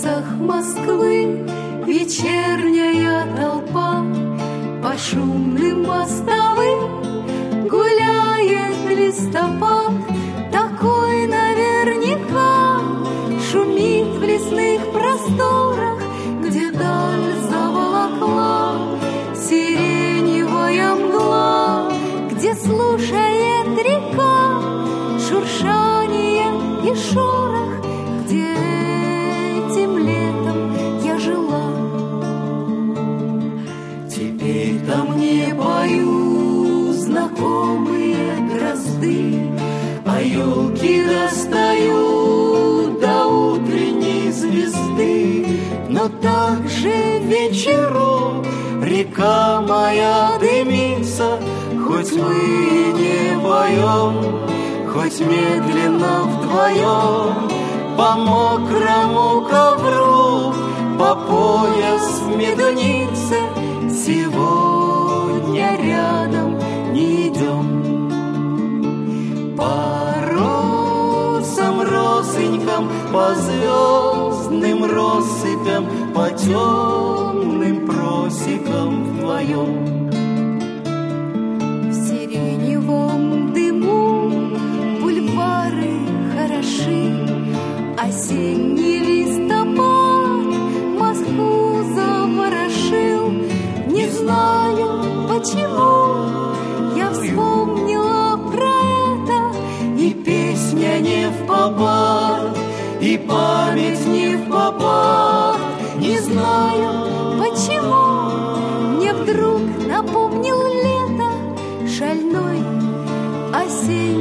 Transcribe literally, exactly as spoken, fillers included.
улицах Москвы вечерняя толпа по шумным мостовым гуляет листопад. Такой наверняка шумит в лесных просторах, где даль заволокла сиреневая мгла, где слушает река шуршание и шорох, где этим летом я жила. Теперь там не поют знакомые дрозды, а елки достают до утренней звезды. Но также вечером река моя дымится, хоть мы и не поем, хоть медленно вдвоем по мокрому ковру, по пояс в медунице сегодня рядом не идем. По росам, росынькам, по звездным россыпям, по темным просекам вдвоем. В сиреневом дыму бульвары хороши, осенний листопад Москву заворошил. Не знаю почему я вспомнила про это, и песня не впопад, и память не впопад. Не знаю почему мне вдруг напомнил лето, шальной осенний